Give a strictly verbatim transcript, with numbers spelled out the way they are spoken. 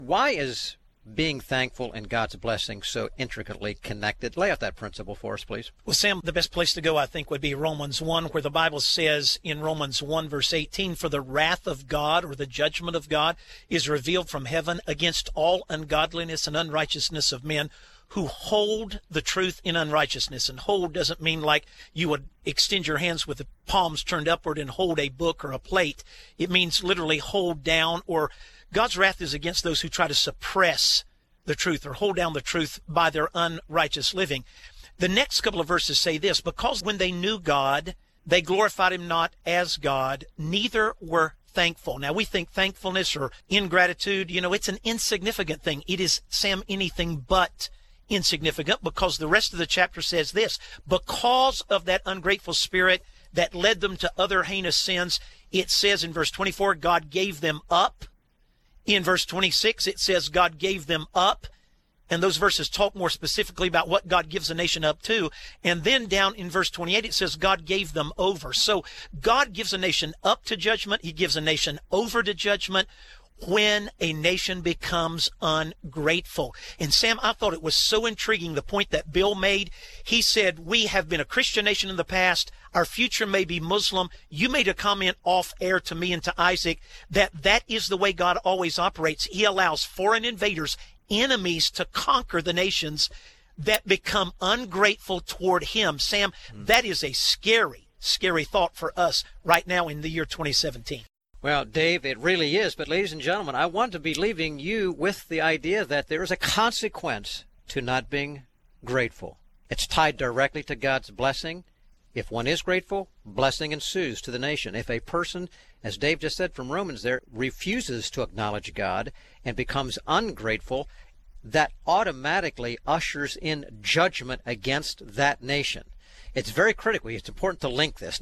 Why is being thankful and God's blessing so intricately connected? Lay out that principle for us, please. Well, Sam, the best place to go, I think, would be Romans one, where the Bible says in Romans one, verse eighteen, "For the wrath of God," or the judgment of God, "is revealed from heaven against all ungodliness and unrighteousness of men who hold the truth in unrighteousness." And hold doesn't mean like you would extend your hands with the palms turned upward and hold a book or a plate. It means literally hold down, or God's wrath is against those who try to suppress the truth or hold down the truth by their unrighteous living. The next couple of verses say this: "Because when they knew God, they glorified him not as God, neither were thankful." Now, we think thankfulness or ingratitude, you know, it's an insignificant thing. It is, Sam, anything but insignificant, because the rest of the chapter says this: because of that ungrateful spirit that led them to other heinous sins, it says in verse twenty-four, God gave them up. In verse twenty-six, it says God gave them up. And those verses talk more specifically about what God gives a nation up to. And then down in verse twenty-eight, it says God gave them over. So God gives a nation up to judgment. He gives a nation over to judgment when a nation becomes ungrateful. And Sam, I thought it was so intriguing, the point that Bill made. He said, we have been a Christian nation in the past. Our future may be Muslim. You made a comment off air to me and to Isaac that that is the way God always operates. He allows foreign invaders, enemies, to conquer the nations that become ungrateful toward him. Sam, mm. that is a scary, scary thought for us right now in the year twenty seventeen. Well, Dave, it really is. But ladies and gentlemen, I want to be leaving you with the idea that there is a consequence to not being grateful. It's tied directly to God's blessing. If one is grateful, blessing ensues to the nation. If a person, as Dave just said from Romans there, refuses to acknowledge God and becomes ungrateful, that automatically ushers in judgment against that nation. It's very critical. It's important to link this.